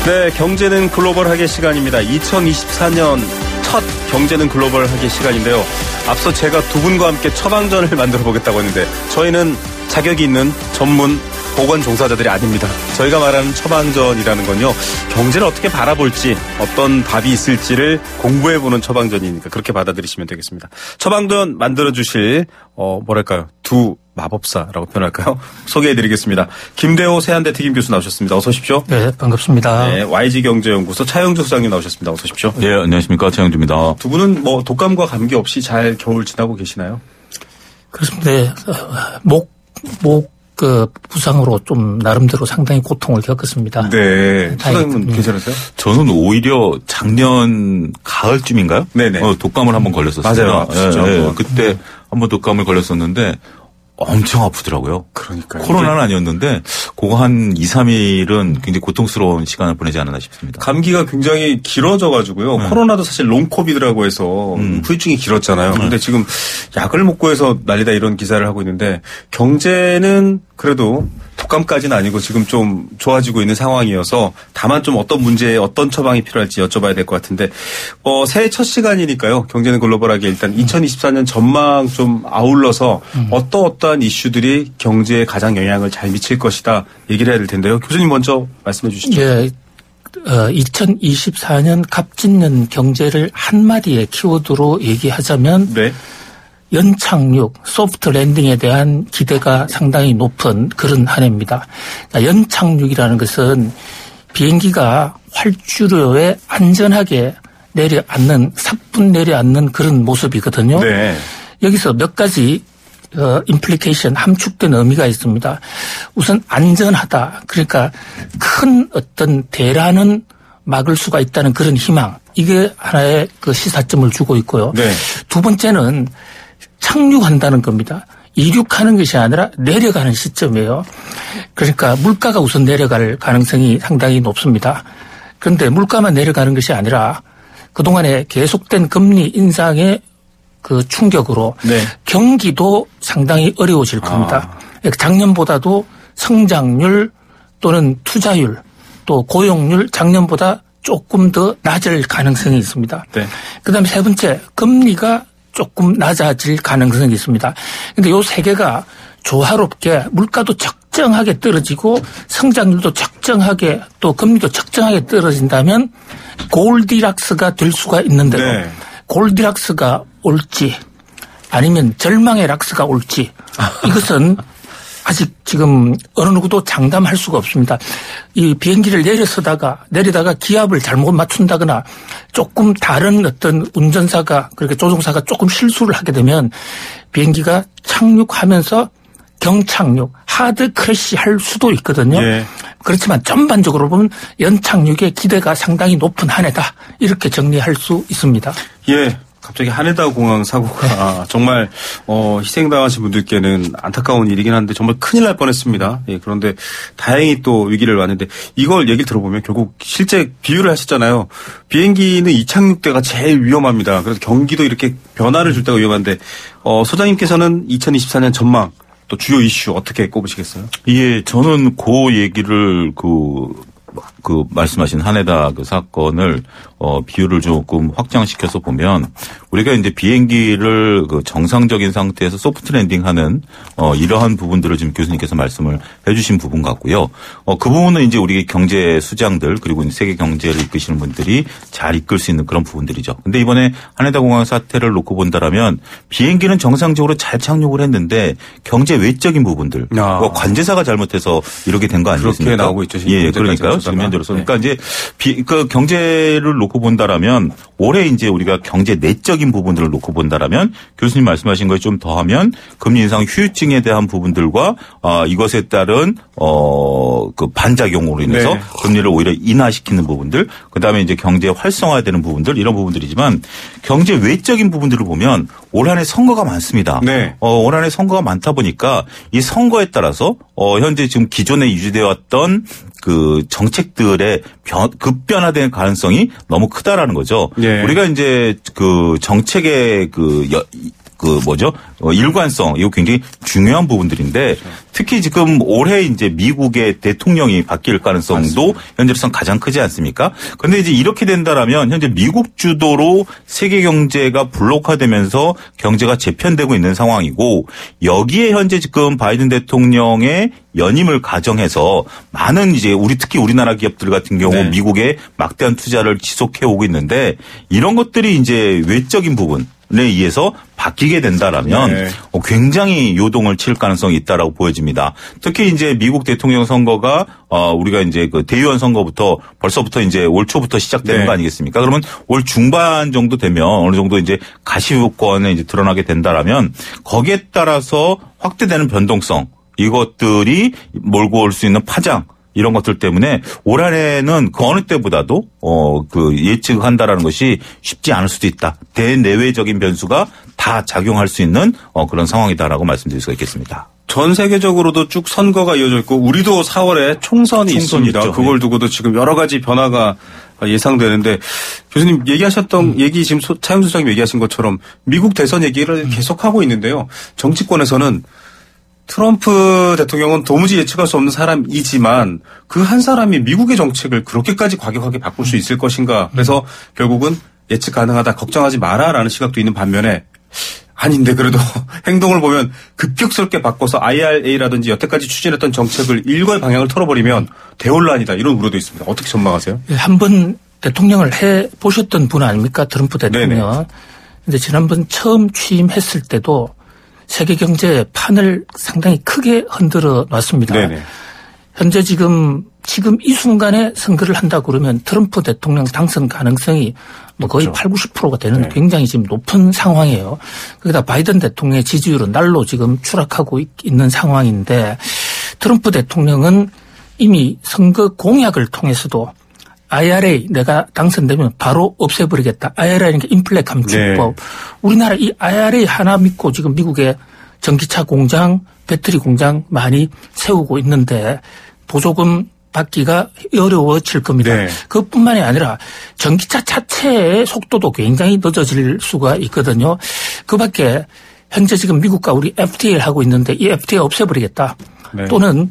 네, 경제는 글로벌하게 시간입니다. 2024년 첫 경제는 글로벌하게 시간인데요. 앞서 제가 두 분과 함께 처방전을 만들어 보겠다고 했는데 저희는 자격이 있는 전문 보건 종사자들이 아닙니다. 저희가 말하는 처방전이라는 건요, 경제를 어떻게 바라볼지, 어떤 답이 있을지를 공부해보는 처방전이니까 그렇게 받아들이시면 되겠습니다. 처방전 만들어주실 뭐랄까요, 두 마법사라고 표현할까요? 소개해드리겠습니다. 김대호 세한대 특임 교수 나오셨습니다. 어서 오십시오. 네, 반갑습니다. 네, YG경제연구소 차영주 소장님 나오셨습니다. 어서 오십시오. 네, 안녕하십니까. 차영주입니다. 두 분은 뭐 독감과 감기 없이 잘 겨울 지나고 계시나요? 그렇습니다. 네, 부상으로 좀 나름대로 상당히 고통을 겪었습니다. 네. 소장님은 괜찮으세요? 저는 오히려 작년 가을쯤인가요? 네네. 독감을 한번 걸렸었어요. 맞아요. 아프시죠. 네, 그때 한번 독감을 걸렸었는데 엄청 아프더라고요. 그러니까요. 코로나는 아니었는데 그거 한 2, 3일은 굉장히 고통스러운 시간을 보내지 않았나 싶습니다. 감기가 굉장히 길어져가지고요. 코로나도 사실 롱코비드라고 해서 후유증이 길었잖아요. 근데 지금 약을 못 구해서 난리다 이런 기사를 하고 있는데 경제는 그래도 독감까지는 아니고 지금 좀 좋아지고 있는 상황이어서 다만 좀 어떤 문제에 어떤 처방이 필요할지 여쭤봐야 될 것 같은데 새해 첫 시간이니까요. 경제는 글로벌하게 일단 2024년 전망 좀 아울러서 어떠한 이슈들이 경제에 가장 영향을 잘 미칠 것이다 얘기를 해야 될 텐데요. 교수님 먼저 말씀해 주시죠. 예, 2024년 갑진년 경제를 한마디의 키워드로 얘기하자면 네. 연착륙, 소프트 랜딩에 대한 기대가 상당히 높은 그런 한 해입니다. 연착륙이라는 것은 비행기가 활주로에 안전하게 사뿐 내려앉는 그런 모습이거든요. 네. 여기서 몇 가지 임플리케이션, 함축된 의미가 있습니다. 우선 안전하다. 그러니까 큰 어떤 대란은 막을 수가 있다는 그런 희망. 이게 하나의 그 시사점을 주고 있고요. 네. 두 번째는 착륙한다는 겁니다. 이륙하는 것이 아니라 내려가는 시점이에요. 그러니까 물가가 우선 내려갈 가능성이 상당히 높습니다. 그런데 물가만 내려가는 것이 아니라 그동안에 계속된 금리 인상의 그 충격으로 네. 경기도 상당히 어려워질 겁니다. 작년보다도 성장률 또는 투자율 또 고용률 작년보다 조금 더 낮을 가능성이 있습니다. 네. 그다음에 세 번째 금리가 조금 낮아질 가능성이 있습니다. 그런데 요 세 개가 조화롭게 물가도 적정하게 떨어지고 성장률도 적정하게 또 금리도 적정하게 떨어진다면 골디락스가 될 수가 있는데요. 네. 골디락스가 올지 아니면 절망의 락스가 올지 이것은 아직 지금 어느 누구도 장담할 수가 없습니다. 이 비행기를 내리다가 기압을 잘못 맞춘다거나 조금 다른 어떤 운전사가 그렇게 조종사가 조금 실수를 하게 되면 비행기가 착륙하면서 경착륙, 하드 크래시 할 수도 있거든요. 예. 그렇지만 전반적으로 보면 연착륙의 기대가 상당히 높은 한 해다. 이렇게 정리할 수 있습니다. 예. 갑자기 하네다 공항 사고가 정말 희생당하신 분들께는 안타까운 일이긴 한데 정말 큰일 날 뻔했습니다. 예, 그런데 다행히 또 위기를 왔는데 이걸 얘기를 들어보면 결국 실제 비유를 하셨잖아요. 비행기는 이착륙 때가 제일 위험합니다. 그래서 경기도 이렇게 변화를 줄 때가 위험한데 소장님께서는 2024년 전망 또 주요 이슈 어떻게 꼽으시겠어요? 예, 저는 그 얘기를 말씀하신 하네다 그 사건을 비율을 조금 확장시켜서 보면 우리가 이제 비행기를 그 정상적인 상태에서 소프트 랜딩하는 이러한 부분들을 지금 교수님께서 말씀을 해주신 부분 같고요. 그 부분은 이제 우리 경제 수장들 그리고 이제 세계 경제를 이끄시는 분들이 잘 이끌 수 있는 그런 부분들이죠. 근데 이번에 하네다 공항 사태를 놓고 본다라면 비행기는 정상적으로 잘 착륙을 했는데 경제 외적인 부분들, 관제사가 잘못해서 이렇게 된 거 아니겠습니까? 그렇게 나오고 있죠. 예, 그러니까요. 지금 현재로서 네. 그러니까 이제 그 경제를 놓고 본다라면 올해 이제 우리가 경제 내적인 부분들을 놓고 본다라면 교수님 말씀하신 거에 좀 더하면 금리 인상 후유증에 대한 부분들과 이것에 따른 그 반작용으로 인해서 네. 금리를 오히려 인하시키는 부분들, 그다음에 이제 경제 활성화되는 부분들 이런 부분들이지만 경제 외적인 부분들을 보면 올 한 해 선거가 많습니다. 네. 올 한 해 선거가 많다 보니까 이 선거에 따라서 현재 지금 기존에 유지되어 왔던 그 정책들의 급변화된 가능성이 너무 크다라는 거죠. 예. 우리가 이제 그 정책의 일관성, 이거 굉장히 중요한 부분들인데 특히 지금 올해 이제 미국의 대통령이 바뀔 가능성도 현재로선 가장 크지 않습니까? 그런데 이제 이렇게 된다라면 현재 미국 주도로 세계 경제가 블록화되면서 경제가 재편되고 있는 상황이고 여기에 현재 지금 바이든 대통령의 연임을 가정해서 많은 이제 특히 우리나라 기업들 같은 경우 미국에 막대한 투자를 지속해 오고 있는데 이런 것들이 이제 외적인 부분에 의해서 바뀌게 된다라면 굉장히 요동을 칠 가능성이 있다라고 보여집니다. 특히 이제 미국 대통령 선거가 우리가 이제 그 대의원 선거부터 벌써부터 이제 올 초부터 시작되는 거 아니겠습니까? 그러면 올 중반 정도 되면 어느 정도 이제 가시권에 이제 드러나게 된다라면 거기에 따라서 확대되는 변동성 이것들이 몰고 올 수 있는 파장 이런 것들 때문에 올 한해는 그 어느 때보다도 예측한다라는 것이 쉽지 않을 수도 있다. 대내외적인 변수가 다 작용할 수 있는 그런 상황이다라고 말씀드릴 수가 있겠습니다. 전 세계적으로도 쭉 선거가 이어져 있고 우리도 4월에 총선이 있습니다. 있죠. 그걸 두고도 지금 여러 가지 변화가 예상되는데 교수님 얘기하셨던 얘기 지금 차영수 소장님 얘기하신 것처럼 미국 대선 얘기를 계속하고 있는데요. 정치권에서는 트럼프 대통령은 도무지 예측할 수 없는 사람이지만 그 한 사람이 미국의 정책을 그렇게까지 과격하게 바꿀 수 있을 것인가. 그래서 결국은 예측 가능하다 걱정하지 마라라는 시각도 있는 반면에 아닌데 그래도 행동을 보면 급격스럽게 바꿔서 IRA라든지 여태까지 추진했던 정책을 일괄 방향을 털어버리면 대혼란이다 이런 우려도 있습니다. 어떻게 전망하세요? 한번 대통령을 해보셨던 분 아닙니까? 트럼프 대통령. 근데 지난번 처음 취임했을 때도 세계 경제 판을 상당히 크게 흔들어 놨습니다. 네네. 현재 지금 이 순간에 선거를 한다고 그러면 트럼프 대통령 당선 가능성이 거의 80-90%가 되는 굉장히 지금 높은 상황이에요. 거기다 바이든 대통령의 지지율은 날로 지금 추락하고 있는 상황인데 트럼프 대통령은 이미 선거 공약을 통해서도 IRA 내가 당선되면 바로 없애버리겠다. IRA는 인플레 감축법. 우리나라 이 IRA 하나 믿고 지금 미국의 전기차 공장, 배터리 공장 많이 세우고 있는데 보조금 받기가 어려워질 겁니다. 그것뿐만이 아니라 전기차 자체의 속도도 굉장히 늦어질 수가 있거든요. 그밖에 현재 지금 미국과 우리 FTA를 하고 있는데 이 FTA 없애버리겠다. 또는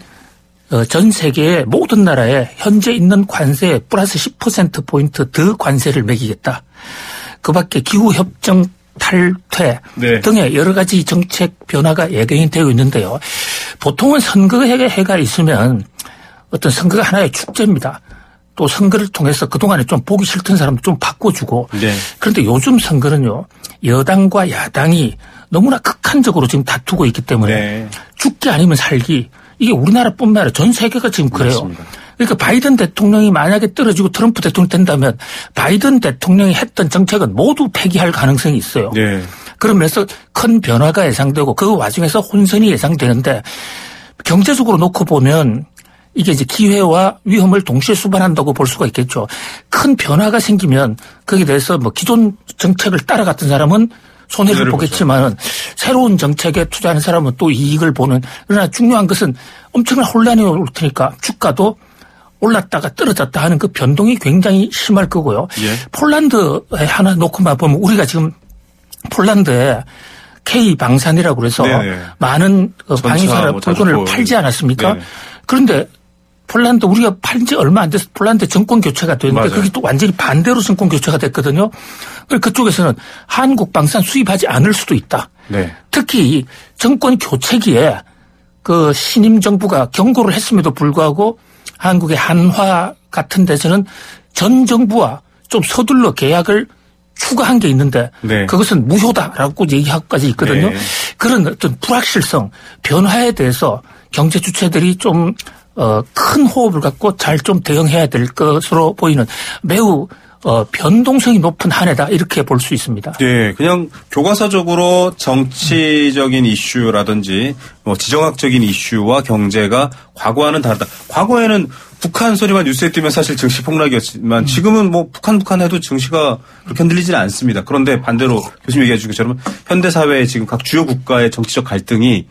전 세계의 모든 나라에 현재 있는 관세에 플러스 10%포인트 더 관세를 매기겠다. 그밖에 기후협정 탈퇴 등의 여러 가지 정책 변화가 예정이 되어 있는데요. 보통은 선거해가 있으면 어떤 선거가 하나의 축제입니다. 또 선거를 통해서 그동안에 좀 보기 싫던 사람도 좀 바꿔주고 그런데 요즘 선거는요. 여당과 야당이 너무나 극한적으로 지금 다투고 있기 때문에 죽기 아니면 살기 이게 우리나라뿐만 아니라 전 세계가 지금 그래요. 맞습니다. 그러니까 바이든 대통령이 만약에 떨어지고 트럼프 대통령이 된다면 바이든 대통령이 했던 정책은 모두 폐기할 가능성이 있어요. 그러면서 큰 변화가 예상되고 그 와중에서 혼선이 예상되는데 경제적으로 놓고 보면 이게 이제 기회와 위험을 동시에 수반한다고 볼 수가 있겠죠. 큰 변화가 생기면 거기에 대해서 기존 정책을 따라갔던 사람은 손해를 보겠지만 새로운 정책에 투자하는 사람은 또 이익을 보는. 그러나 중요한 것은 엄청난 혼란이 올 테니까 주가도 올랐다가 떨어졌다 하는 그 변동이 굉장히 심할 거고요. 폴란드에 하나 놓고만 보면 우리가 지금 폴란드에 K방산이라고 그래서 많은 방위사 물건을 팔지 않았습니까? 그런데 폴란드 우리가 팔은 지 얼마 안 돼서 폴란드 정권 교체가 됐는데 그게 또 완전히 반대로 정권 교체가 됐거든요. 그쪽에서는 한국 방산 수입하지 않을 수도 있다. 특히 정권 교체기에 그 신임 정부가 경고를 했음에도 불구하고 한국의 한화 같은 데서는 전 정부와 좀 서둘러 계약을 추가한 게 있는데 그것은 무효다라고 얘기하고까지 있거든요. 그런 어떤 불확실성, 변화에 대해서 경제 주체들이 좀 큰 호흡을 갖고 잘 좀 대응해야 될 것으로 보이는 매우 변동성이 높은 한 해다 이렇게 볼 수 있습니다. 그냥 교과서적으로 정치적인 이슈라든지 지정학적인 이슈와 경제가 과거와는 다르다. 과거에는 북한 소리만 뉴스에 뜨면 사실 증시 폭락이었지만 지금은 북한 해도 증시가 그렇게 흔들리지는 않습니다. 그런데 반대로 교수님 얘기해 주신 것처럼 현대 사회의 지금 각 주요 국가의 정치적 갈등이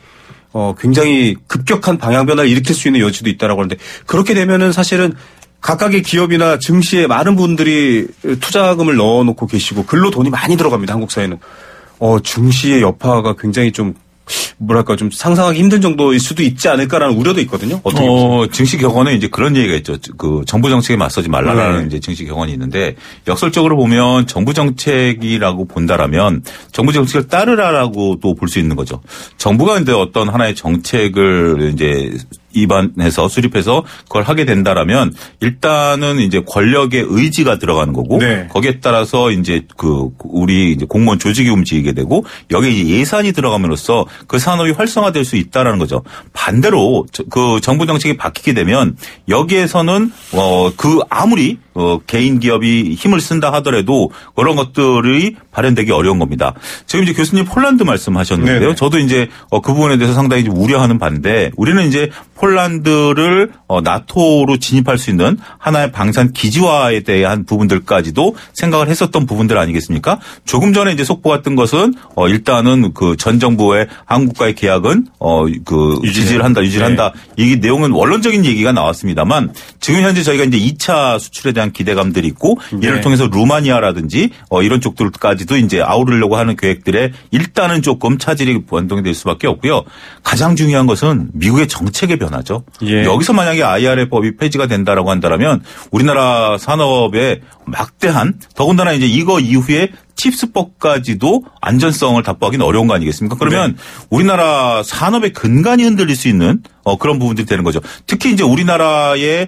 굉장히 급격한 방향 변화를 일으킬 수 있는 여지도 있다라고 하는데 그렇게 되면은 사실은 각각의 기업이나 증시에 많은 분들이 투자금을 넣어놓고 계시고 글로 돈이 많이 들어갑니다. 한국 사회는. 중시의 여파가 굉장히 좀 뭐랄까 좀 상상하기 힘든 정도일 수도 있지 않을까라는 우려도 있거든요. 어떻게 보세요? 증시 격언에 이제 그런 얘기가 있죠. 그 정부 정책에 맞서지 말라라는 이제 증시 격언이 있는데 역설적으로 보면 정부 정책이라고 본다라면 정부 정책을 따르라라고도 볼 수 있는 거죠. 정부가 이제 어떤 하나의 정책을 이제 입안해서 수립해서 그걸 하게 된다라면 일단은 이제 권력의 의지가 들어가는 거고 네. 거기에 따라서 이제 우리 이제 공무원 조직이 움직이게 되고 여기에 이제 예산이 들어감으로써 그 산업이 활성화될 수 있다라는 거죠. 반대로 그 정부 정책이 바뀌게 되면 여기에서는 아무리 개인 기업이 힘을 쓴다 하더라도 그런 것들이 발현되기 어려운 겁니다. 지금 이제 교수님 폴란드 말씀하셨는데요. 네네. 저도 이제 그 부분에 대해서 상당히 우려하는 바인데 우리는 이제 폴란드를 나토로 진입할 수 있는 하나의 방산 기지화에 대한 부분들까지도 생각을 했었던 부분들 아니겠습니까? 조금 전에 이제 속보가 뜬 것은 일단은 그 전 정부의 한국과의 계약은 유지를 한다. 이 내용은 원론적인 얘기가 나왔습니다만 지금 현재 저희가 이제 2차 수출에 대한 기대감들이 있고 이를 통해서 루마니아라든지 이런 쪽들까지도 이제 아우르려고 하는 계획들에 일단은 조금 차질이 변동이 될 수밖에 없고요. 가장 중요한 것은 미국의 정책의 변화죠. 예. 여기서 만약에 IRA법이 폐지가 된다라고 한다면 우리나라 산업에 막대한 더군다나 이제 이거 이후에 칩스법까지도 안전성을 답보하기는 어려운 거 아니겠습니까? 그러면 우리나라 산업의 근간이 흔들릴 수 있는 그런 부분들이 되는 거죠. 특히 이제 우리나라의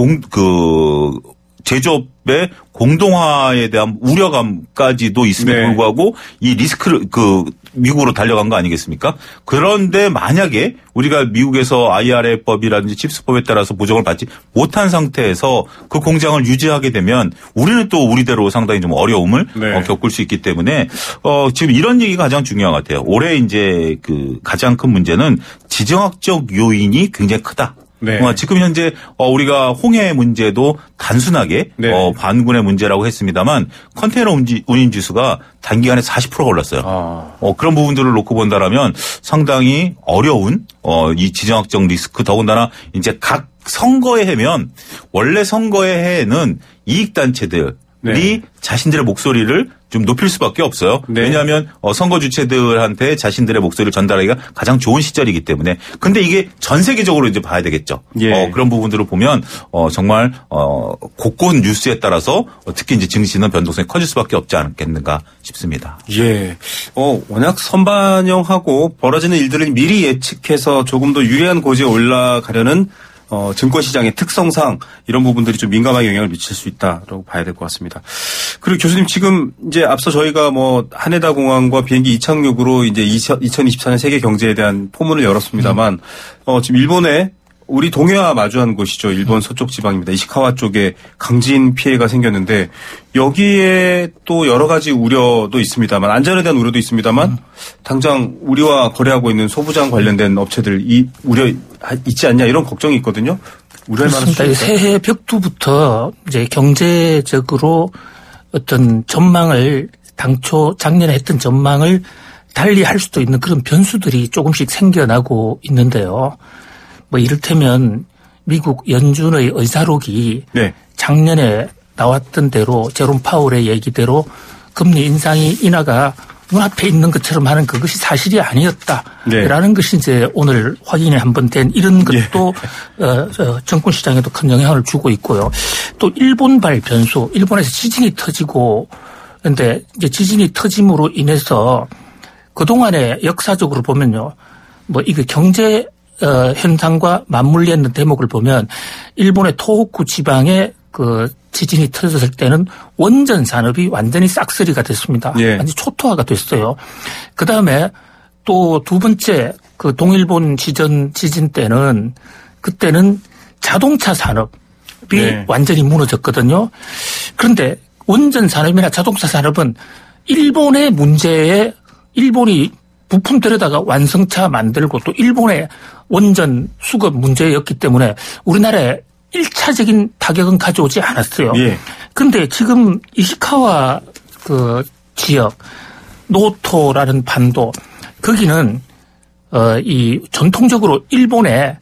제조업의 공동화에 대한 우려감까지도 있음에도 불구하고 이 리스크를 미국으로 달려간 거 아니겠습니까? 그런데 만약에 우리가 미국에서 IRA법이라든지 칩스법에 따라서 보정을 받지 못한 상태에서 그 공장을 유지하게 되면 우리는 또 우리대로 상당히 좀 어려움을 겪을 수 있기 때문에 지금 이런 얘기가 가장 중요한 것 같아요. 올해 이제 가장 큰 문제는 지정학적 요인이 굉장히 크다. 네. 지금 현재 우리가 홍해 문제도 단순하게 반군의 문제라고 했습니다만 컨테이너 운임 지수가 단기간에 40%가 올랐어요. 그런 부분들을 놓고 본다라면 상당히 어려운 이 지정학적 리스크 더군다나 이제 각 선거의 해면 원래 선거의 해에는 이익단체들이 자신들의 목소리를 좀 높일 수밖에 없어요. 네. 왜냐하면 선거 주체들한테 자신들의 목소리를 전달하기가 가장 좋은 시절이기 때문에. 근데 이게 전 세계적으로 이제 봐야 되겠죠. 예. 그런 부분들을 보면 정말 곳곳 뉴스에 따라서 특히 이제 증시는 변동성이 커질 수밖에 없지 않겠는가 싶습니다. 예. 워낙 선반영하고 벌어지는 일들을 미리 예측해서 조금 더 유리한 고지에 올라가려는 증권시장의 특성상 이런 부분들이 좀 민감하게 영향을 미칠 수 있다라고 봐야 될 것 같습니다. 그리고 교수님 지금 이제 앞서 저희가 하네다 공항과 비행기 이착륙으로 이제 2024년 세계 경제에 대한 포문을 열었습니다만, 지금 일본에 우리 동해와 마주한 곳이죠. 일본 서쪽 지방입니다. 이시카와 쪽에 강진 피해가 생겼는데 여기에 또 여러 가지 우려도 있습니다만 안전에 대한 우려도 있습니다만 당장 우리와 거래하고 있는 소부장 관련된 업체들 이 우려 있지 않냐 이런 걱정이 있거든요. 우려할 만한 수준입니다. 새해 벽두부터 이제 경제적으로 어떤 전망을 당초 작년에 했던 전망을 달리 할 수도 있는 그런 변수들이 조금씩 생겨나고 있는데요. 이를테면 미국 연준의 의사록이 작년에 나왔던 대로 제롬 파월의 얘기대로 금리 인상이 인하가 눈앞에 있는 것처럼 하는 그것이 사실이 아니었다라는 것이 이제 오늘 확인이 한번 된 이런 것도 정권 시장에도 큰 영향을 주고 있고요. 또 일본발 변수, 일본에서 지진이 터지고 그런데 이제 지진이 터짐으로 인해서 그동안에 역사적으로 보면요. 이게 경제 현상과 맞물려 있는 대목을 보면 일본의 토호쿠 지방에 지진이 터졌을 때는 원전 산업이 완전히 싹쓸이가 됐습니다. 완전히 초토화가 됐어요. 그 다음에 또 두 번째 동일본 지진 때는 그때는 자동차 산업이 완전히 무너졌거든요. 그런데 원전 산업이나 자동차 산업은 일본의 문제에 일본이 부품 들여다가 완성차 만들고 또 일본의 원전 수급 문제였기 때문에 우리나라에 1차적인 타격은 가져오지 않았어요. 그런데 지금 이시카와 지역 노토라는 반도 거기는 이 전통적으로 일본의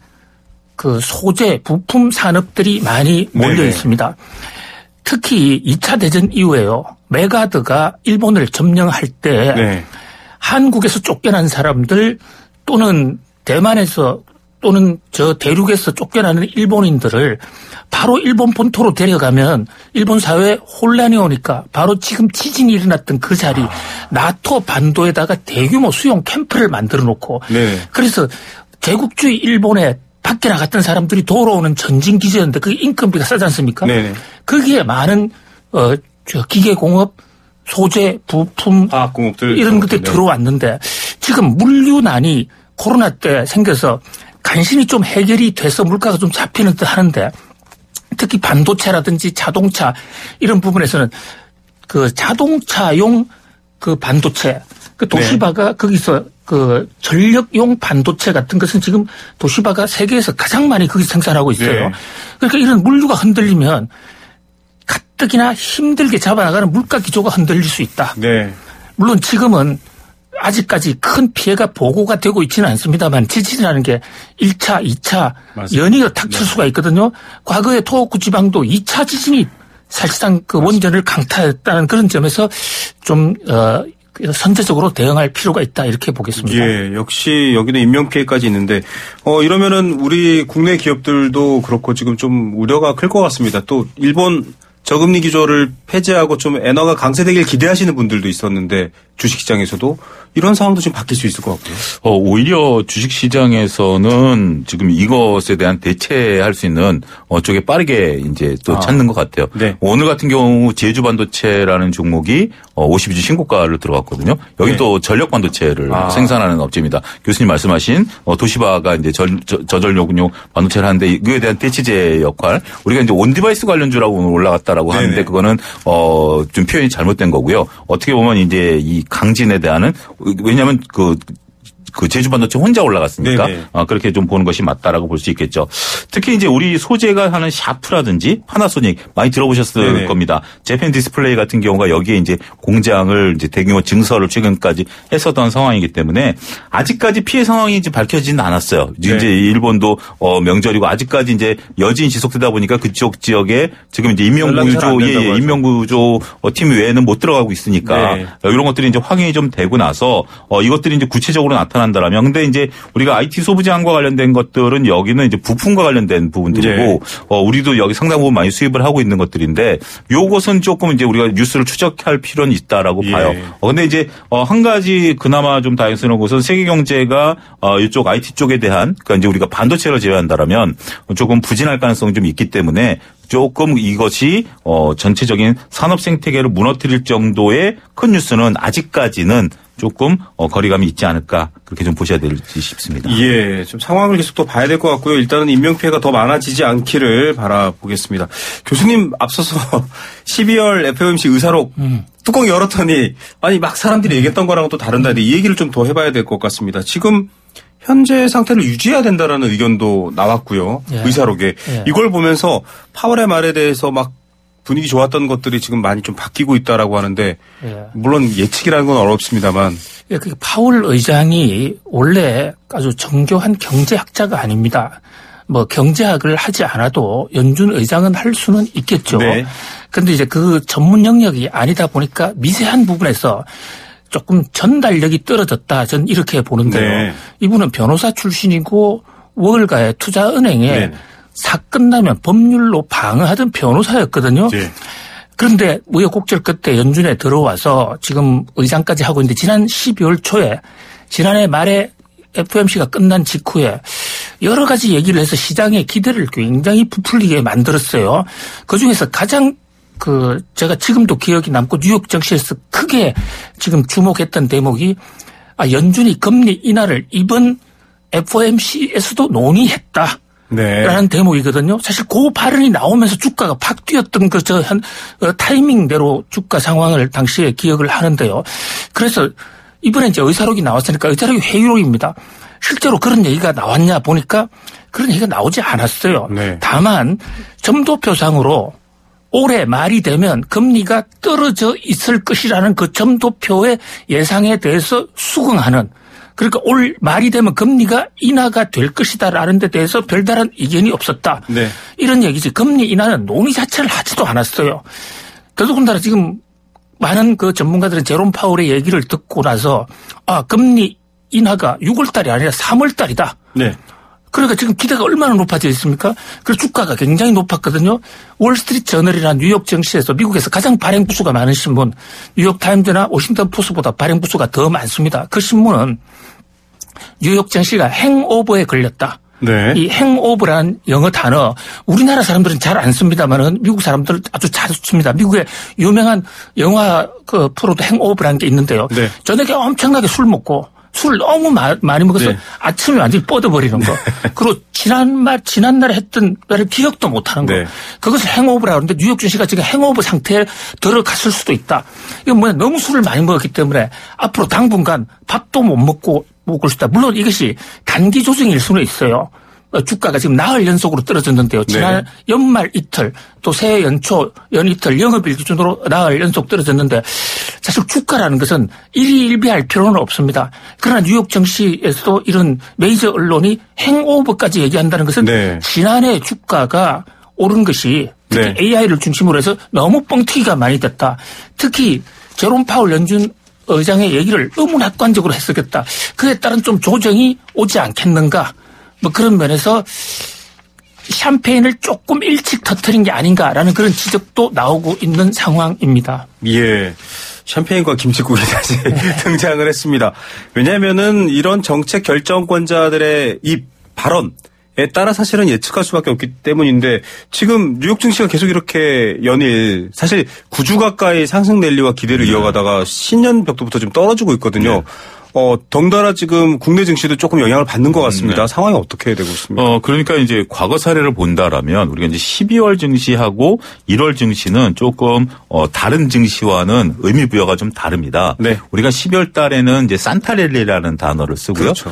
소재 부품 산업들이 많이 몰려 있습니다. 특히 2차 대전 이후에요. 메가드가 일본을 점령할 때 한국에서 쫓겨난 사람들 또는 대만에서 또는 저 대륙에서 쫓겨나는 일본인들을 바로 일본 본토로 데려가면 일본 사회에 혼란이 오니까 바로 지금 지진이 일어났던 그 자리 나토 반도에다가 대규모 수용 캠프를 만들어 놓고 네. 그래서 제국주의 일본에 밖에 나갔던 사람들이 돌아오는 전진 기지였는데 그게 인건비가 싸지 않습니까? 네. 거기에 많은 기계공업, 소재, 부품 이런 것들이 네. 들어왔는데 지금 물류난이 코로나 때 생겨서 간신히 좀 해결이 돼서 물가가 좀 잡히는 듯 하는데 특히 반도체라든지 자동차 이런 부분에서는 그 자동차용 그 반도체 그 도시바가 네. 거기서 그 전력용 반도체 같은 것은 지금 도시바가 세계에서 가장 많이 거기서 생산하고 있어요. 네. 그러니까 이런 물류가 흔들리면 가뜩이나 힘들게 잡아나가는 물가 기조가 흔들릴 수 있다. 네. 물론 지금은 아직까지 큰 피해가 보고가 되고 있지는 않습니다만 지진이라는 게 1차, 2차 맞습니다. 연이어 닥칠 네. 수가 있거든요. 과거에 토호쿠 지방도 2차 지진이 사실상 그 원전을 강타했다는 그런 점에서 좀 선제적으로 대응할 필요가 있다 이렇게 보겠습니다. 예, 역시 여기는 인명피해까지 있는데 이러면은 우리 국내 기업들도 그렇고 지금 좀 우려가 클 것 같습니다. 또 일본 저금리 기조를 폐지하고 좀 엔화가 강세되길 기대하시는 분들도 있었는데 주식시장에서도 이런 상황도 좀 바뀔 수 있을 것 같고요. 오히려 주식시장에서는 지금 이것에 대한 대체할 수 있는 쪽에 빠르게 이제 또 찾는 것 같아요. 네. 오늘 같은 경우 제주 반도체라는 종목이 52주 신고가를 들어갔거든요. 여기 네. 또 전력 반도체를 생산하는 업체입니다. 교수님 말씀하신 도시바가 이제 저전력용 반도체를 하는데 이거에 대한 대체제 역할 우리가 이제 온디바이스 관련주라고 오늘 올라갔다라고 네네. 하는데 그거는 좀 표현이 잘못된 거고요. 어떻게 보면 이제 이 강진에 대한 왜냐하면 그 제주 반도체 혼자 올라갔으니까 그렇게 좀 보는 것이 맞다라고 볼 수 있겠죠. 특히 이제 우리 소재가 하는 샤프라든지 파나소닉 많이 들어보셨을 네네. 겁니다. 재팬 디스플레이 같은 경우가 여기에 이제 공장을 이제 대규모 증설을 최근까지 했었던 상황이기 때문에 아직까지 피해 상황이 이제 밝혀지지는 않았어요. 네. 이제 일본도 명절이고 아직까지 이제 여진이 지속되다 보니까 그쪽 지역에 지금 이제 인명구조 팀 외에는 못 들어가고 있으니까 네. 이런 것들이 이제 확인이 좀 되고 나서 이것들이 이제 구체적으로 나타난다라면 근데 이제 우리가 IT 소부장과 관련된 것들은 여기는 이제 부품과 관련된 부분들이고 네. 우리도 여기 상당 부분 많이 수입을 하고 있는 것들인데 요것은 조금 이제 우리가 뉴스를 추적할 필요는 있다라고 예. 봐요. 근데 이제 한 가지 그나마 좀 다행스러운 것은 세계 경제가 이쪽 IT 쪽에 대한 그러니까 이제 우리가 반도체를 제외한다라면 조금 부진할 가능성이 좀 있기 때문에 조금 이것이 전체적인 산업 생태계를 무너뜨릴 정도의 큰 뉴스는 아직까지는 조금 거리감이 있지 않을까 그렇게 좀 보셔야 될지 싶습니다. 예, 좀 상황을 계속 또 봐야 될 것 같고요. 일단은 인명피해가 더 많아지지 않기를 바라보겠습니다. 교수님 앞서서 12월 FOMC 의사록 뚜껑 열었더니 아니 막 사람들이 얘기했던 거랑은 또 다른다는데 이 얘기를 좀 더 해봐야 될 것 같습니다. 지금 현재 상태를 유지해야 된다라는 의견도 나왔고요. 예. 의사록에. 예. 이걸 보면서 파월의 말에 대해서 막 분위기 좋았던 것들이 지금 많이 좀 바뀌고 있다라고 하는데 예. 물론 예측이라는 건 어렵습니다만. 예, 그 파월 의장이 원래 아주 정교한 경제학자가 아닙니다. 뭐 경제학을 하지 않아도 연준 의장은 할 수는 있겠죠. 네. 그런데 이제 그 전문 영역이 아니다 보니까 미세한 부분에서 조금 전달력이 떨어졌다. 전 이렇게 보는데요. 네. 이분은 변호사 출신이고 월가의 투자은행에 네. 사건 나면 법률로 방어하던 변호사였거든요. 네. 그런데 무역국절 끝에 연준에 들어와서 지금 의장까지 하고 있는데 지난 12월 초에 지난해 말에 FOMC가 끝난 직후에 여러 가지 얘기를 해서 시장의 기대를 굉장히 부풀리게 만들었어요. 그중에서 가장 제가 지금도 기억이 남고 뉴욕 증시에서 크게 지금 주목했던 대목이 연준이 금리 인하를 이번 FOMC에서도 논의했다. 네. 라는 대목이거든요. 사실 그 발언이 나오면서 주가가 팍 뛰었던 타이밍대로 주가 상황을 당시에 기억을 하는데요. 그래서 이번에 이제 의사록이 나왔으니까 의사록이 회의록입니다. 실제로 그런 얘기가 나왔냐 보니까 그런 얘기가 나오지 않았어요. 네. 다만 점도표상으로 올해 말이 되면 금리가 떨어져 있을 것이라는 그 점도표의 예상에 대해서 수긍하는 그러니까 올 말이 되면 금리가 인하가 될 것이다라는 데 대해서 별다른 의견이 없었다. 네. 이런 얘기지. 금리 인하는 논의 자체를 하지도 않았어요. 더더군다나 지금 많은 그 전문가들은 제롬 파월의 얘기를 듣고 나서 금리 인하가 6월 달이 아니라 3월 달이다. 네. 그러니까 지금 기대가 얼마나 높아져 있습니까? 그래서 주가가 굉장히 높았거든요. 월스트리트 저널이나 뉴욕 증시에서 미국에서 가장 발행 부수가 많은 신문, 뉴욕 타임즈나 워싱턴 포스트보다 발행 부수가 더 많습니다. 그 신문은 뉴욕 증시가 행오버에 걸렸다. 네. 이 행오버라는 영어 단어 우리나라 사람들은 잘 안 씁니다만은 미국 사람들은 아주 잘 씁니다. 미국의 유명한 영화 그 프로도 행오버라는 게 있는데요. 네. 저녁에 엄청나게 술 먹고 술을 너무 많이 먹어서 네. 아침에 완전히 뻗어버리는 거. 그리고 지난날에 했던 말을 기억도 못하는 거. 네. 그것을 행오버라고 하는데 뉴욕 증시가 지금 행오버 상태에 들어갔을 수도 있다. 이건 뭐야 너무 술을 많이 먹었기 때문에 앞으로 당분간 밥도 못 먹을 수 있다. 물론 이것이 단기 조정일 수는 있어요. 주가가 지금 나흘 연속으로 떨어졌는데요. 지난 네. 연말 이틀 또 새해 연초 연이틀 영업일 기준으로 나흘 연속 떨어졌는데 사실 주가라는 것은 일희일비할 필요는 없습니다. 그러나 뉴욕 증시에서도 이런 메이저 언론이 행오버까지 얘기한다는 것은 네. 지난해 주가가 오른 것이 특히 네. AI를 중심으로 해서 너무 뻥튀기가 많이 됐다. 특히 제롬 파월 연준 의장의 얘기를 너무 낙관적으로 했었겠다. 그에 따른 좀 조정이 오지 않겠는가. 뭐 그런 면에서 샴페인을 조금 일찍 터뜨린 게 아닌가라는 그런 지적도 나오고 있는 상황입니다. 예. 샴페인과 김치국이 다시 등장을 했습니다. 왜냐하면은 이런 정책 결정권자들의 이 발언에 따라 사실은 예측할 수밖에 없기 때문인데 지금 뉴욕 증시가 계속 이렇게 연일 사실 9주 가까이 상승 랠리와 기대를 이어가다가 신년벽도부터 좀 떨어지고 있거든요. 네. 덩달아 지금 국내 증시도 조금 영향을 받는 것 같습니다. 네. 상황이 어떻게 되고 있습니까? 그러니까 이제 과거 사례를 본다라면 우리가 이제 12월 증시하고 1월 증시는 조금 다른 증시와는 의미 부여가 좀 다릅니다. 네. 우리가 12월 달에는 이제 산타랠리라는 단어를 쓰고요. 그렇죠.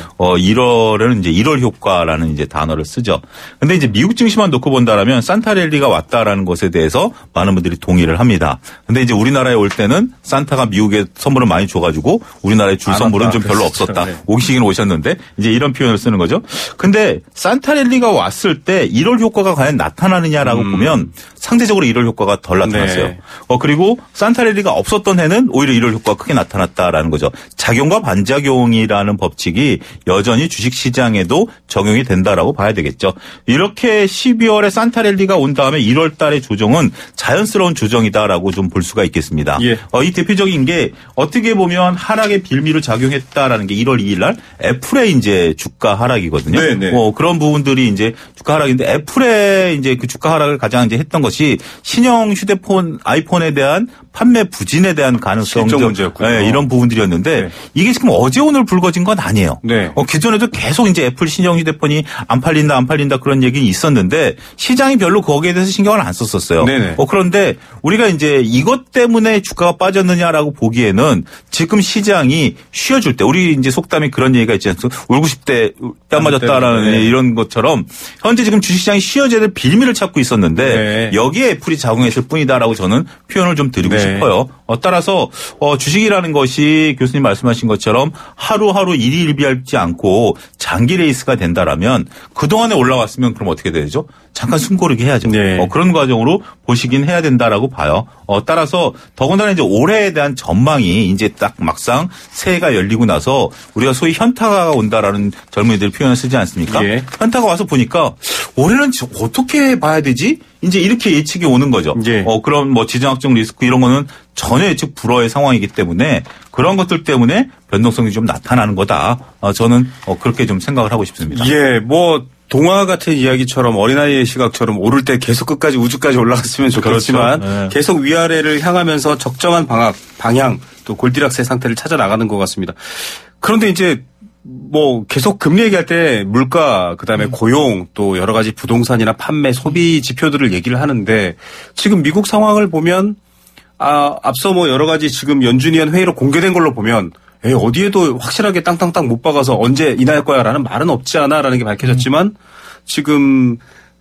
1월에는 이제 1월 효과라는 이제 단어를 쓰죠. 근데 이제 미국 증시만 놓고 본다라면 산타랠리가 왔다라는 것에 대해서 많은 분들이 동의를 합니다. 근데 이제 우리나라에 올 때는 산타가 미국에 선물을 많이 줘가지고 우리나라에 줄 선물은 좀 별로 없었다. 네. 오시긴 오셨는데 이제 이런 표현을 쓰는 거죠. 근데 산타랠리가 왔을 때 1월 효과가 과연 나타나느냐라고 보면 상대적으로 1월 효과가 덜 나타났어요. 네. 그리고 산타랠리가 없었던 해는 오히려 1월 효과가 크게 나타났다라는 거죠. 작용과 반작용이라는 법칙이 여전히 주식시장에도 적용이 된다라고 봐야 되겠죠. 이렇게 12월에 산타랠리가 온 다음에 1월 달의 조정은 자연스러운 조정이다라고 좀 볼 수가 있겠습니다. 예. 이 대표적인 게 어떻게 보면 하락의 빌미로 작용했다라는 게 1월 2일 날 애플의 이제 주가 하락이거든요. 네네. 그런 부분들이 이제 주가 하락인데 애플의 이제 그 주가 하락을 가장 이제 했던 것이 신형 휴대폰 아이폰에 대한 판매 부진에 대한 가능성 실적 문제였군요. 네, 이런 부분들이었는데 네. 이게 지금 어제 오늘 불거진 건 아니에요. 네. 기존에도 계속 이제 애플 신형 휴대폰이 안 팔린다 그런 얘기는 있었는데 시장이 별로 거기에 대해서 신경을 안 썼었어요. 네네. 그런데 우리가 이제 이것 때문에 주가가 빠졌느냐라고 보기에는 지금 시장이 쉬어줄 때 우리 이제 속담이 그런 얘기가 있지 않습니까? 울고 싶대 뺨 맞았다라는 네. 이런 것처럼 현재 지금 주식시장이 쉬어져야 될 빌미를 찾고 있었는데 네. 여기에 애플이 작용했을 뿐이다라고 저는 표현을 좀 드리고 네. 싶어요. 따라서 주식이라는 것이 교수님 말씀하신 것처럼 하루하루 일희일비하지 않고 장기 레이스가 된다라면 그동안에 올라왔으면 그럼 어떻게 되죠? 잠깐 숨고르게 해야죠. 네. 그런 과정으로 보시긴 해야 된다라고 봐요. 따라서 더군다나 이제 올해에 대한 전망이 이제 딱 막상 새해가 열리고 나서 우리가 소위 현타가 온다라는 젊은이들 표현을 쓰지 않습니까? 예. 현타가 와서 보니까 올해는 어떻게 봐야 되지? 이제 이렇게 예측이 오는 거죠. 예. 그런 뭐 지정학적 리스크 이런 거는 전혀 예측 불허의 상황이기 때문에 그런 것들 때문에 변동성이 좀 나타나는 거다. 저는 그렇게 좀 생각을 하고 싶습니다. 예, 동화 같은 이야기처럼 어린아이의 시각처럼 오를 때 계속 끝까지 우주까지 올라갔으면 좋겠지만 그렇죠. 네. 계속 위아래를 향하면서 적정한 방향 또 골디락스의 상태를 찾아 나가는 것 같습니다. 그런데 이제 계속 금리 얘기할 때 물가 그다음에 고용 또 여러 가지 부동산이나 판매 소비 지표들을 얘기를 하는데 지금 미국 상황을 보면 앞서 여러 가지 지금 연준위원 회의로 공개된 걸로 보면 어디에도 확실하게 땅땅땅 못 박아서 언제 인하할 거야라는 말은 없지 않아라는 게 밝혀졌지만 지금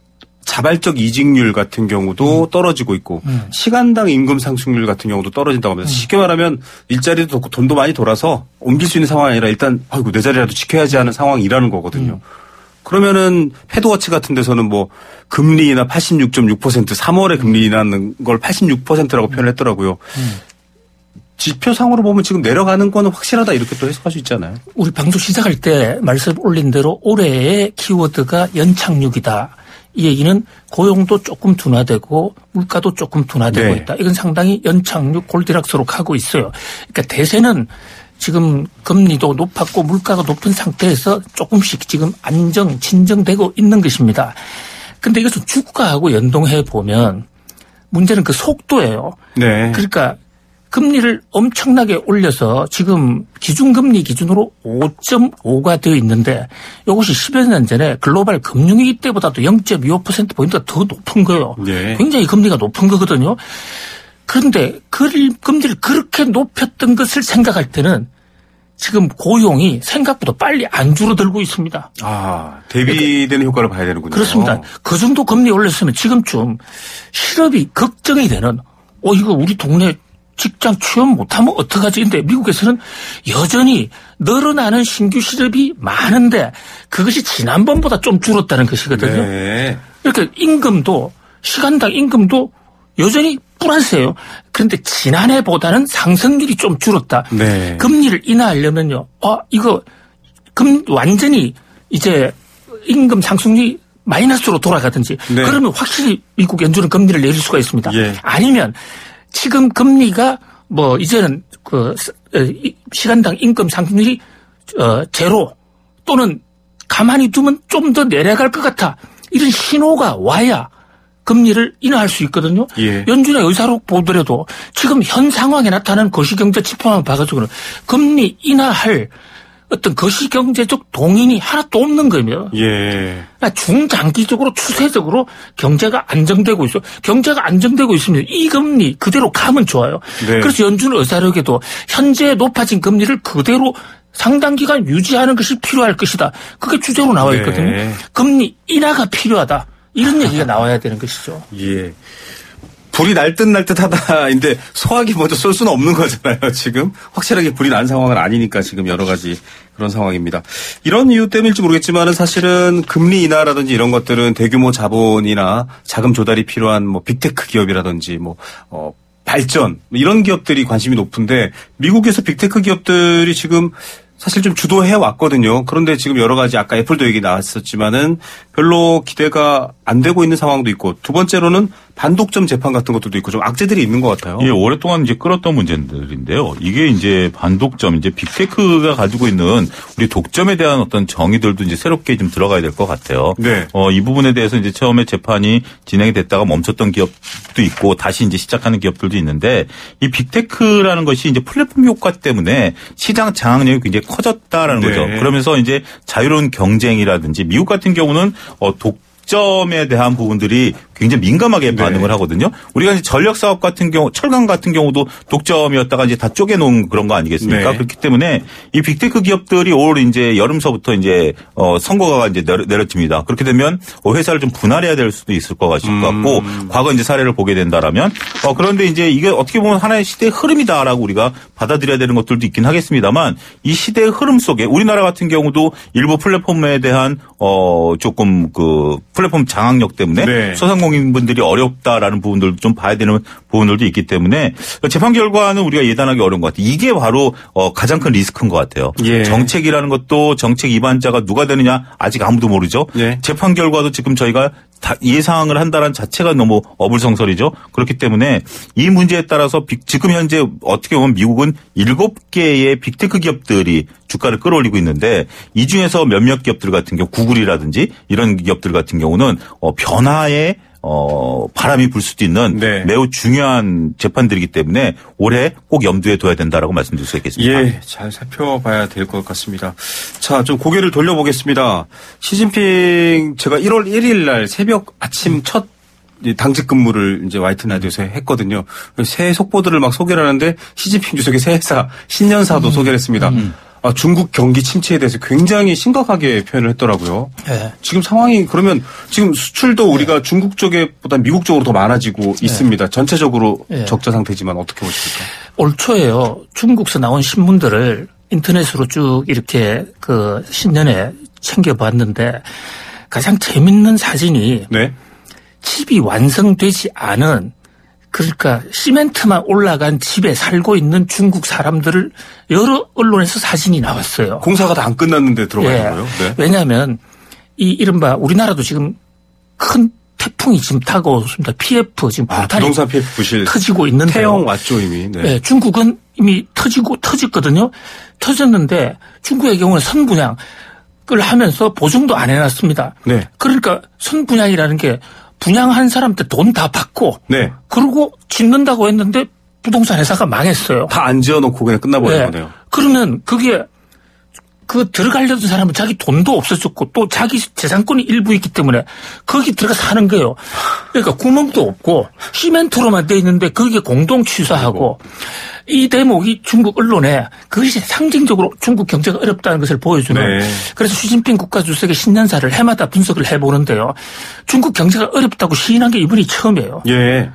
자발적 이직률 같은 경우도 떨어지고 있고 시간당 임금 상승률 같은 경우도 떨어진다고 합니다. 쉽게 말하면 일자리도 돈도 많이 돌아서 옮길 수 있는 상황이 아니라 일단 내 자리라도 지켜야지 하는 상황이라는 거거든요. 그러면은 패드워치 같은 데서는 금리 인하 86.6% 3월에 금리 인하는 걸 86%라고 표현했더라고요. 지표상으로 보면 지금 내려가는 거는 확실하다 이렇게 또 해석할 수 있잖아요. 우리 방송 시작할 때 말씀 올린 대로 올해의 키워드가 연착륙이다. 이 얘기는 고용도 조금 둔화되고 물가도 조금 둔화되고 네. 있다. 이건 상당히 연착륙 골디락스로 가고 있어요. 그러니까 대세는 지금 금리도 높았고 물가가 높은 상태에서 조금씩 지금 진정되고 있는 것입니다. 그런데 이것을 주가하고 연동해 보면 문제는 그 속도예요. 네. 그러니까 금리를 엄청나게 올려서 지금 기준금리 기준으로 5.5가 되어 있는데 이것이 10여 년 전에 글로벌 금융위기 때보다도 0.25%포인트가 더 높은 거예요. 네. 굉장히 금리가 높은 거거든요. 그런데 금리를 그렇게 높였던 것을 생각할 때는 지금 고용이 생각보다 빨리 안 줄어들고 있습니다. 아, 대비되는 효과를 봐야 되는군요. 그렇습니다. 그 정도 금리 올렸으면 지금쯤 실업이 걱정이 되는 이거 우리 동네 직장 취업 못하면 어떡하지? 근데 미국에서는 여전히 늘어나는 신규 실업이 많은데 그것이 지난번보다 좀 줄었다는 것이거든요. 네. 이렇게 시간당 임금도 여전히 플러스예요. 그런데 지난해보다는 상승률이 좀 줄었다. 네. 금리를 인하하려면요. 이거 완전히 이제 임금 상승률이 마이너스로 돌아가든지 네. 그러면 확실히 미국 연준은 금리를 내릴 수가 있습니다. 예. 아니면 지금 금리가 이제는 시간당 임금 상승률이 제로 또는 가만히 두면 좀 더 내려갈 것 같아. 이런 신호가 와야 금리를 인하할 수 있거든요. 예. 연준의 의사록 보더라도 지금 현 상황에 나타나는 거시경제 지표만 봐가지고는 금리 인하할 어떤 거시경제적 동인이 하나도 없는 거예요. 예. 그러니까 중장기적으로 추세적으로 경제가 안정되고 있어. 경제가 안정되고 있으면 이 금리 그대로 가면 좋아요. 네. 그래서 연준 의사록에도 현재 높아진 금리를 그대로 상당 기간 유지하는 것이 필요할 것이다. 그게 주제로 나와 있거든요. 네. 금리 인하가 필요하다. 이런 얘기가 나와야 되는 것이죠. 예. 불이 날 듯 하다인데 소화기 먼저 쏠 수는 없는 거잖아요. 지금 확실하게 불이 난 상황은 아니니까 지금 여러 가지 그런 상황입니다. 이런 이유 때문일지 모르겠지만은 사실은 금리 인하라든지 이런 것들은 대규모 자본이나 자금 조달이 필요한 빅테크 기업이라든지 발전 이런 기업들이 관심이 높은데 미국에서 빅테크 기업들이 지금 사실 좀 주도해 왔거든요. 그런데 지금 여러 가지 아까 애플도 얘기 나왔었지만은 별로 기대가 안 되고 있는 상황도 있고 두 번째로는 반독점 재판 같은 것들도 있고 좀 악재들이 있는 것 같아요. 예, 오랫동안 이제 끌었던 문제들인데요. 이게 이제 반독점, 이제 빅테크가 가지고 있는 우리 독점에 대한 어떤 정의들도 이제 새롭게 좀 들어가야 될 것 같아요. 네. 이 부분에 대해서 이제 처음에 재판이 진행이 됐다가 멈췄던 기업도 있고 다시 이제 시작하는 기업들도 있는데 이 빅테크라는 것이 이제 플랫폼 효과 때문에 시장 장악력이 굉장히 커졌다라는 네. 거죠. 그러면서 이제 자유로운 경쟁이라든지 미국 같은 경우는 독점에 대한 부분들이 굉장히 민감하게 반응을 하거든요. 우리가 이제 전력 사업 같은 경우, 철강 같은 경우도 독점이었다가 이제 다 쪼개놓은 그런 거 아니겠습니까? 네. 그렇기 때문에 이 빅테크 기업들이 올 이제 여름서부터 이제 선거가 이제 내려집니다. 그렇게 되면 회사를 좀 분할해야 될 수도 있을 것 같고, 과거 이제 사례를 보게 된다라면, 그런데 이제 이게 어떻게 보면 하나의 시대의 흐름이다라고 우리가 받아들여야 되는 것들도 있긴 하겠습니다만, 이 시대의 흐름 속에 우리나라 같은 경우도 일부 플랫폼에 대한 조금 그 플랫폼 장악력 때문에 네. 소상공인분들이 어렵다라는 부분들도 좀 봐야 되는 부분들도 있기 때문에 재판 결과는 우리가 예단하기 어려운 것 같아요. 이게 바로 가장 큰 리스크인 것 같아요. 예. 정책이라는 것도 정책 위반자가 누가 되느냐 아직 아무도 모르죠. 예. 재판 결과도 지금 저희가 다 예상을 한다는 자체가 너무 어불성설이죠. 그렇기 때문에 이 문제에 따라서 지금 현재 어떻게 보면 미국은 7개의 빅테크 기업들이 주가를 끌어올리고 있는데 이 중에서 몇몇 기업들 같은 경우 구글이라든지 이런 기업들 같은 경우는 변화에 바람이 불 수도 있는 네. 매우 중요한 재판들이기 때문에 올해 꼭 염두에 둬야 된다라고 말씀드릴 수 있겠습니다. 예, 잘 살펴봐야 될 것 같습니다. 자, 좀 고개를 돌려보겠습니다. 시진핑 제가 1월 1일 날 새벽 아침 첫 당직 근무를 이제 와이튼 라디오에서 했거든요. 새해 속보들을 막 소개를 하는데 시진핑 주석의 새해사 신년사도 소개를 했습니다. 중국 경기 침체에 대해서 굉장히 심각하게 표현을 했더라고요. 네. 지금 상황이 그러면 지금 수출도 우리가 중국 쪽보다 미국 쪽으로 더 많아지고 있습니다. 전체적으로 적자 상태지만 어떻게 보십니까? 올 초에요. 중국에서 나온 신문들을 인터넷으로 쭉 이렇게 그 신년에 챙겨봤는데 가장 재밌는 사진이 네. 집이 완성되지 않은 그러니까 시멘트만 올라간 집에 살고 있는 중국 사람들을 여러 언론에서 사진이 나왔어요. 공사가 다 안 끝났는데 들어가 있는 거예요? 네. 왜냐하면 이 이른바 우리나라도 지금 큰 태풍이 지금 다가오습니다. PF 지금 폭탄이 부동산 PF 부실 터지고 있는데 태영 왔죠 이미. 네. 네, 중국은 이미 터졌거든요. 터졌는데 중국의 경우는 선분양을 하면서 보증도 안 해놨습니다. 네. 그러니까 선분양이라는 게 분양한 사람한테 돈 다 받고 네. 그리고 짓는다고 했는데 부동산 회사가 망했어요. 다 안 지어놓고 그냥 끝나버린 거네요. 그러면 그게 들어가려던 사람은 자기 돈도 없어졌고 또 자기 재산권이 일부 있기 때문에 거기 들어가서 하는 거예요. 그러니까 구멍도 없고 시멘트로만 돼 있는데 거기에 공동 취사하고 이 대목이 중국 언론에 그것이 상징적으로 중국 경제가 어렵다는 것을 보여주는 네. 그래서 시진핑 국가주석의 신년사를 해마다 분석을 해보는데요. 중국 경제가 어렵다고 시인한 게 이번이 처음이에요. 예.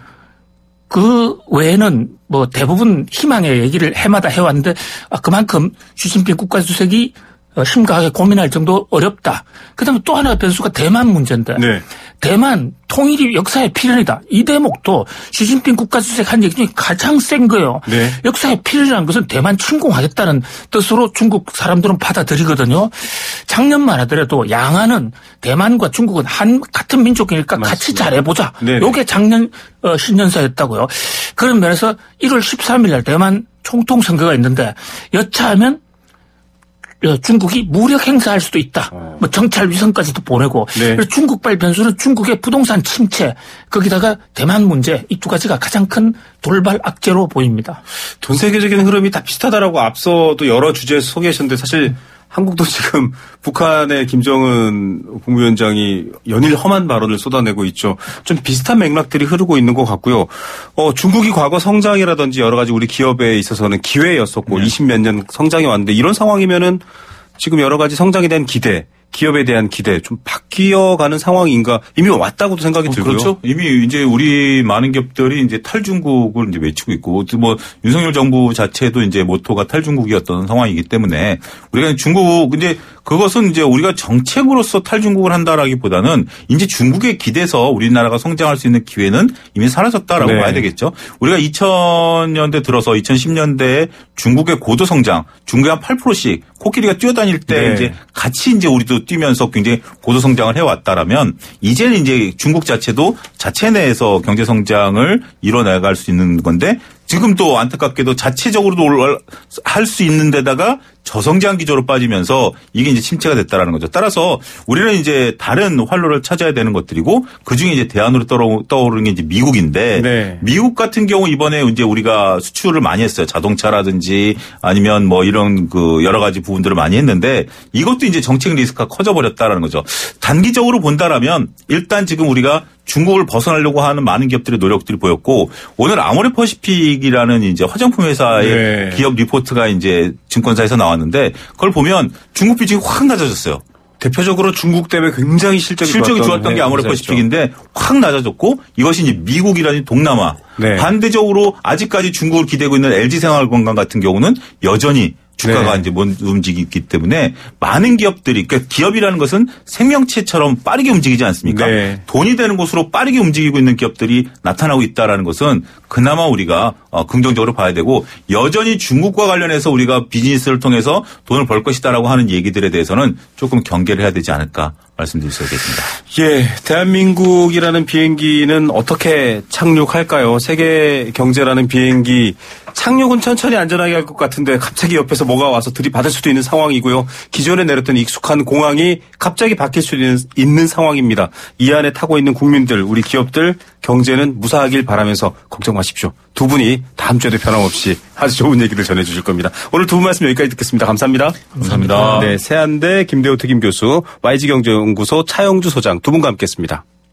그 외에는 뭐 대부분 희망의 얘기를 해마다 해왔는데 그만큼 시진핑 국가주석이 심각하게 고민할 정도 어렵다. 그다음에 또 하나 변수가 대만 문제인데 네. 대만 통일이 역사의 필연이다. 이 대목도 시진핑 국가주석 한 얘기 중에 가장 센 거예요. 네. 역사의 필연이라는 것은 대만 침공하겠다는 뜻으로 중국 사람들은 받아들이거든요. 작년만 하더라도 양안은 대만과 중국은 같은 민족이니까 맞습니다. 같이 잘해보자. 네네. 이게 작년 신년사였다고요. 그런 면에서 1월 13일 날 대만 총통 선거가 있는데 여차하면 중국이 무력 행사할 수도 있다. 뭐 정찰 위성까지도 보내고. 네. 그래서 중국발 변수는 중국의 부동산 침체, 거기다가 대만 문제 이 두 가지가 가장 큰 돌발 악재로 보입니다. 전 세계적인 흐름이 다 비슷하다라고 앞서도 여러 주제에서 소개하셨는데 사실 한국도 지금 북한의 김정은 국무위원장이 연일 험한 발언을 쏟아내고 있죠. 좀 비슷한 맥락들이 흐르고 있는 것 같고요. 중국이 과거 성장이라든지 여러 가지 우리 기업에 있어서는 기회였었고 20몇 년 성장해 왔는데 이런 상황이면은 지금 여러 가지 성장에 대한 기대, 기업에 대한 기대 좀 바뀌어가는 상황인가 이미 왔다고도 생각이 들고요. 그렇죠. 이미 이제 우리 많은 기업들이 이제 탈중국을 이제 외치고 있고 뭐 윤석열 정부 자체도 이제 모토가 탈중국이었던 상황이기 때문에 우리가 중국 이제 그것은 이제 우리가 정책으로서 탈중국을 한다라기보다는 이제 중국에 기대서 우리나라가 성장할 수 있는 기회는 이미 사라졌다라고 네. 봐야 되겠죠. 우리가 2000년대 들어서 2010년대에 중국의 고도 성장, 중국의 한 8%씩 코끼리가 뛰어다닐 때 네. 이제 같이 이제 우리도 뛰면서 굉장히 고도 성장을 해왔다라면 이제는 이제 중국 자체도 자체 내에서 경제 성장을 이뤄나갈 수 있는 건데 지금 또 안타깝게도 자체적으로도 할 수 있는 데다가 저성장 기조로 빠지면서 이게 이제 침체가 됐다라는 거죠. 따라서 우리는 이제 다른 활로를 찾아야 되는 것들이고 그중에 이제 대안으로 떠오르는 게 이제 미국인데 네. 미국 같은 경우 이번에 이제 우리가 수출을 많이 했어요. 자동차라든지 아니면 뭐 이런 그 여러 가지 부분들을 많이 했는데 이것도 이제 정책 리스크가 커져버렸다라는 거죠. 단기적으로 본다라면 일단 지금 우리가 중국을 벗어나려고 하는 많은 기업들의 노력들이 보였고 오늘 아모레퍼시픽이라는 이제 화장품 회사의 네. 기업 리포트가 이제 증권사에서 나왔는데 그걸 보면 중국 비중이 확 낮아졌어요. 대표적으로 중국 때문에 굉장히 실적이 좋았던 게 아모레퍼시픽인데 확 낮아졌고 이것이 이제 미국이라든지 동남아 네. 반대적으로 아직까지 중국을 기대고 있는 LG생활건강 같은 경우는 여전히 주가가 네. 이제 못 움직이기 때문에 많은 기업들이 그러니까 기업이라는 것은 생명체처럼 빠르게 움직이지 않습니까? 네. 돈이 되는 곳으로 빠르게 움직이고 있는 기업들이 나타나고 있다라는 것은 그나마 우리가 긍정적으로 봐야 되고 여전히 중국과 관련해서 우리가 비즈니스를 통해서 돈을 벌 것이다라고 하는 얘기들에 대해서는 조금 경계를 해야 되지 않을까 말씀드릴 수 있겠습니다. 예, 대한민국이라는 비행기는 어떻게 착륙할까요? 세계 경제라는 비행기 착륙은 천천히 안전하게 할 것 같은데 갑자기 옆에서 뭐가 와서 들이받을 수도 있는 상황이고요. 기존에 내렸던 익숙한 공항이 갑자기 바뀔 수 있는 상황입니다. 이 안에 타고 있는 국민들, 우리 기업들 경제는 무사하길 바라면서 걱정 마십시오. 두 분이 다음 주에도 변함없이 아주 좋은 얘기를 전해주실 겁니다. 오늘 두 분 말씀 여기까지 듣겠습니다. 감사합니다. 감사합니다. 네, 세한대 김대호 특임 교수, YG경제연구소 차영주 소장 두 분과 함께했습니다.